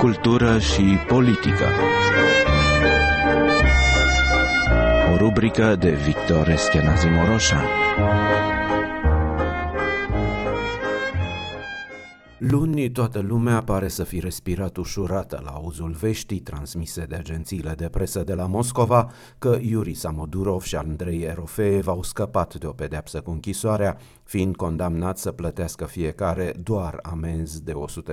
cultură și politică. O rubrică de Victor Eschenazi Moroșa. Luni, toată lumea pare să fi respirat ușurată la auzul veștii transmise de agențiile de presă de la Moscova că Iuri Samodurov și Andrei Erofeev au scăpat de o pedeapsă cu închisoarea, fiind condamnați să plătească fiecare doar amenzi de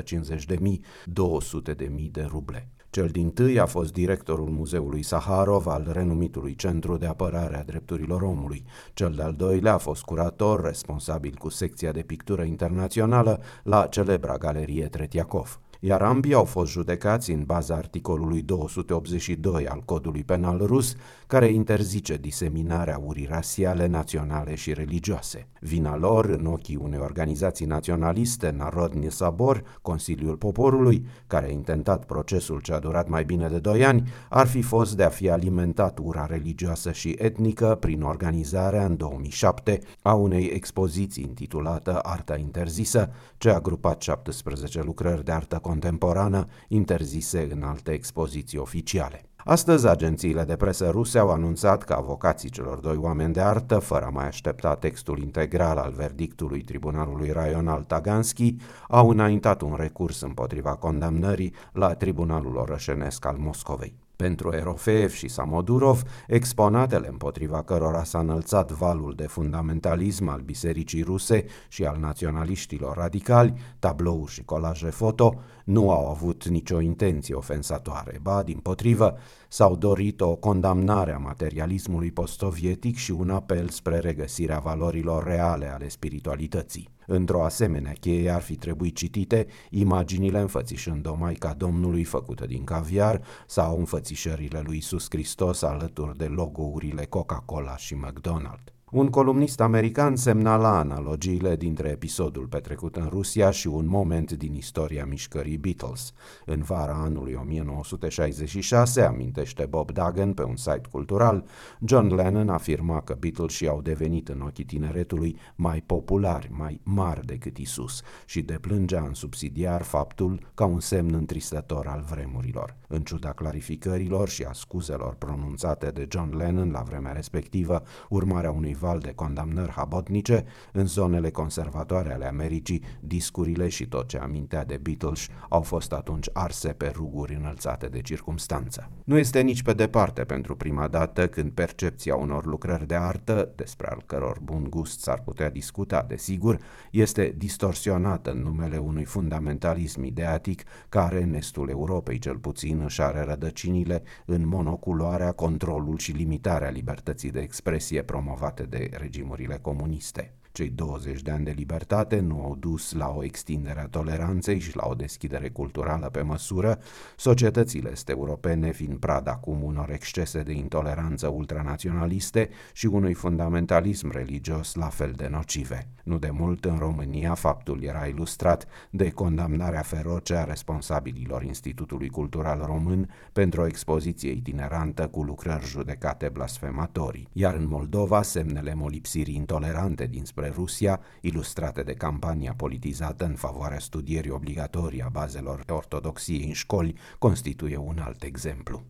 150.000-200.000 de ruble. Cel dintâi a fost directorul Muzeului Saharov al renumitului Centru de Apărare a Drepturilor Omului. Cel de-al doilea a fost curator responsabil cu secția de pictură internațională la celebra galerie Tretiakov. Iar ambii au fost judecați în baza articolului 282 al Codului Penal rus, care interzice diseminarea urii rasiale, naționale și religioase. Vina lor, în ochii unei organizații naționaliste, Narodny Sabor, Consiliul Poporului, care a intentat procesul ce a durat mai bine de 2 ani, ar fi fost de a fi alimentat ura religioasă și etnică prin organizarea în 2007 a unei expoziții intitulată Arta interzisă, ce a grupat 17 lucrări de artă contemporană interzise în alte expoziții oficiale. Astăzi, agențiile de presă ruse au anunțat că avocații celor 2 oameni de artă, fără a mai aștepta textul integral al verdictului Tribunalului Raional Taganski, au înaintat un recurs împotriva condamnării la Tribunalul Orășenesc al Moscovei. Pentru Erofeev și Samodurov, exponatele împotriva cărora s-a înălțat valul de fundamentalism al bisericii ruse și al naționaliștilor radicali, tablouri și colaje foto, nu au avut nicio intenție ofensatoare, ba, dimpotrivă, s-au dorit o condamnare a materialismului post-sovietic și un apel spre regăsirea valorilor reale ale spiritualității. Într-o asemenea cheie ar fi trebuit citite imaginile înfățișând o Maica Domnului făcută din caviar sau înfățișările lui Iisus Hristos alături de logourile Coca-Cola și McDonald's. Un columnist american semnala analogiile dintre episodul petrecut în Rusia și un moment din istoria mișcării Beatles. În vara anului 1966, amintește Bob Dagen pe un site cultural, John Lennon afirma că Beatles au devenit în ochii tineretului mai populari, mai mari decât Isus și deplângea în subsidiar faptul ca un semn întristător al vremurilor. În ciuda clarificărilor și a scuzelor pronunțate de John Lennon la vremea respectivă, urmarea unui val de condamnări habotnice, în zonele conservatoare ale Americii, discurile și tot ce amintea de Beatles au fost atunci arse pe ruguri înălțate de circumstanță. Nu este nici pe departe pentru prima dată când percepția unor lucrări de artă, despre al căror bun gust s-ar putea discuta, desigur, este distorsionată în numele unui fundamentalism ideatic care, în estul Europei cel puțin, își are rădăcinile în monoculoarea, controlul și limitarea libertății de expresie promovate de regimurile comuniste. Cei 20 de ani de libertate nu au dus la o extindere a toleranței și la o deschidere culturală pe măsură, societățile est-europene fiind prada acum unor excese de intoleranță ultranaționaliste și unui fundamentalism religios la fel de nocive. Nu de mult în România faptul era ilustrat de condamnarea feroce a responsabililor Institutului Cultural Român pentru o expoziție itinerantă cu lucrări judecate blasfematorii, iar în Moldova semnele molipsirii intolerante dinspre Rusia, ilustrate de campania politizată în favoarea studierii obligatorii a bazelor ortodoxiei în școli, constituie un alt exemplu.